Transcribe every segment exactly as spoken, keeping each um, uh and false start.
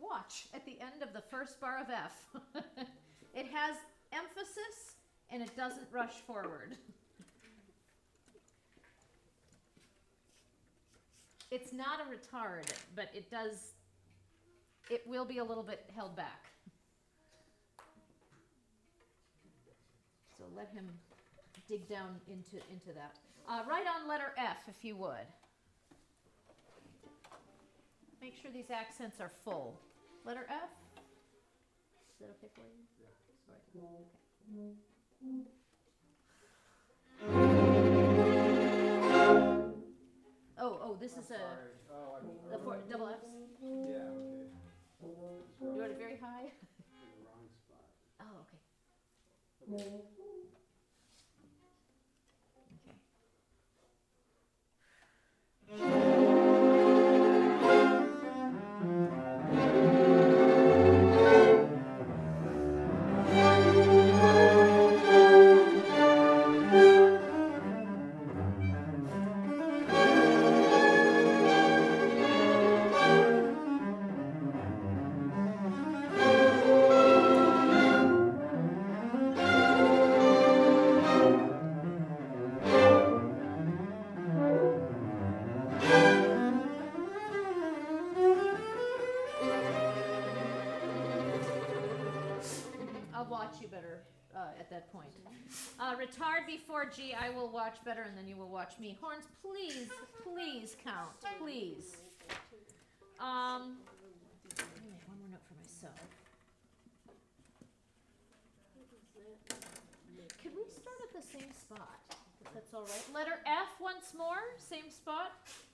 watch at the end of the first bar of F. It has emphasis and it doesn't rush forward. It's not a retard, but it does, it will be a little bit held back. So let him dig down into, into that. Uh, write on letter F if you would. Make sure these accents are full. Letter F? Is that okay for you? Yeah. Okay. Oh, oh, this is a oh, I the four, double F's. Yeah, okay. You want it very high? In the wrong spot. Oh, okay. Okay. I'll watch you better uh, at that point. Uh, retard before G, I will watch better, and then you will watch me. Horns, please, please count, please. Um, let me make one more note for myself. Could we start at the same spot, if that's all right? Letter F once more, same spot.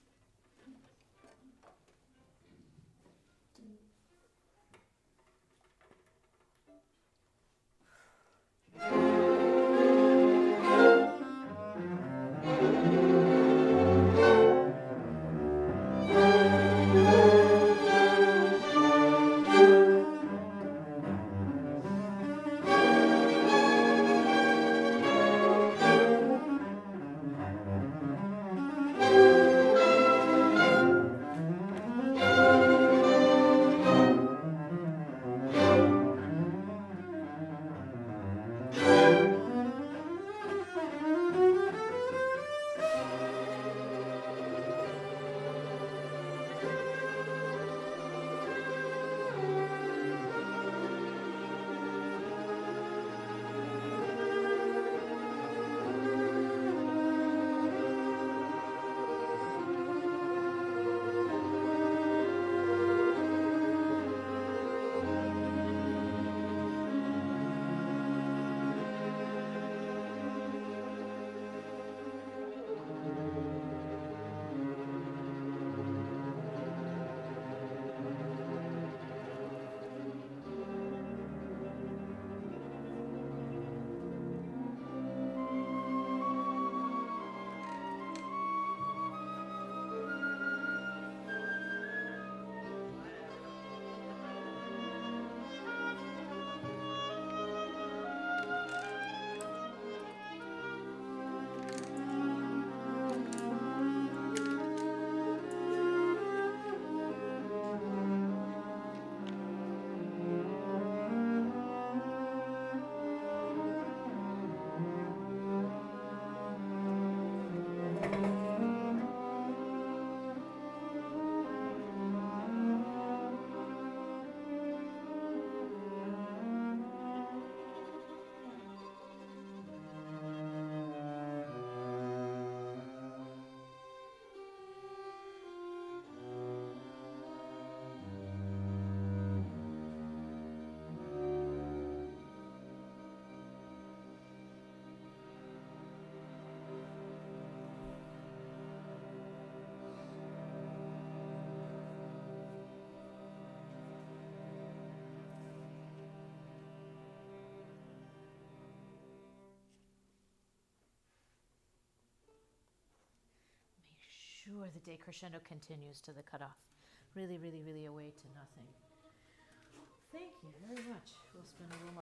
Sure, the decrescendo continues to the cutoff. Really, really, really away to nothing. Thank you very much. We'll spend a little more.